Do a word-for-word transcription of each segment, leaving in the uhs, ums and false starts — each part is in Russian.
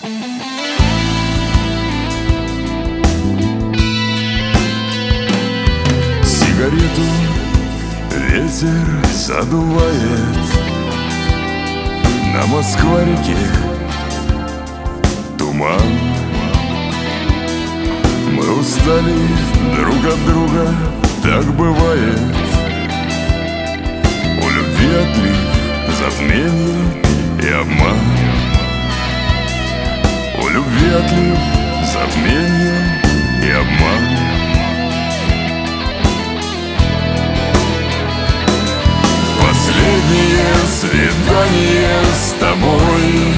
Сигарету ветер задувает, на Москва-реке туман. Мы устали друг от друга, так бывает. У любви отлив, затмение и обман. У любви отлив, затмение и обман. Последнее свидание с тобой,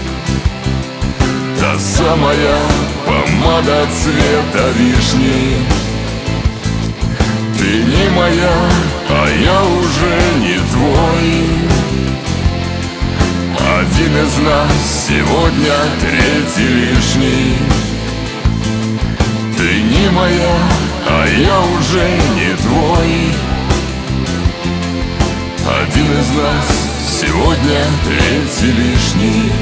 та самая помада цвета вишни. Ты не моя, а я уже не твой. Один из нас сегодня третий лишний. Ты не моя, а я уже не твой. Один из нас сегодня третий лишний.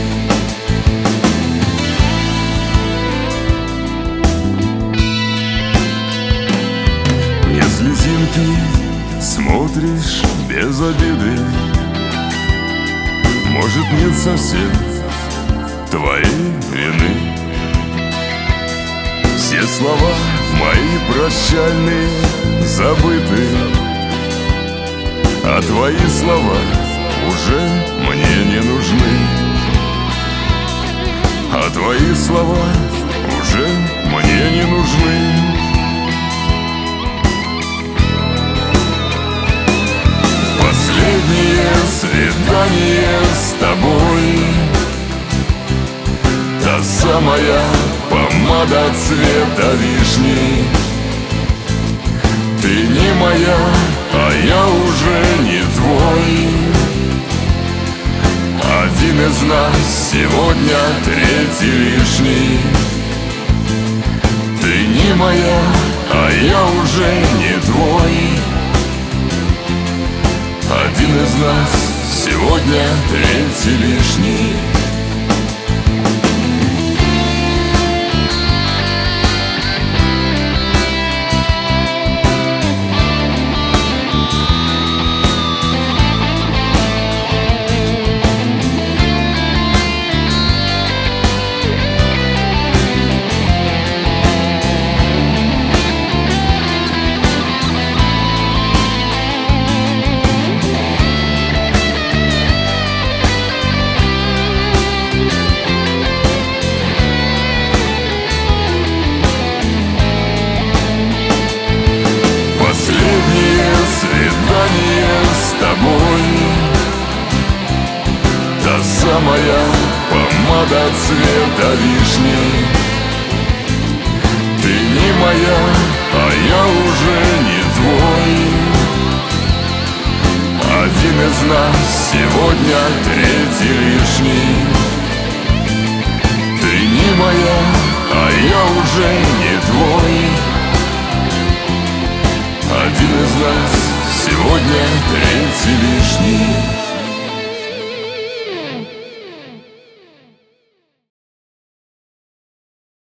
Не слезинки, смотришь без обиды. Может, нет совсем твоей вины. Все слова мои прощальные забыты, а твои слова уже мне не нужны. А твои слова уже мне не нужны. Последнее свидание с тобой, та самая помада цвета вишни. Ты не моя, а я уже не твой. Один из нас сегодня третий лишний. Ты не моя, а я уже не твой. Один из нас сегодня третий лишний. Свидание с тобой, та самая помада цвета вишни. Ты не моя, а я уже не твой. Один из нас сегодня третий лишний. Ты не моя, а я уже не твой. Один из нас сегодня третий лишний.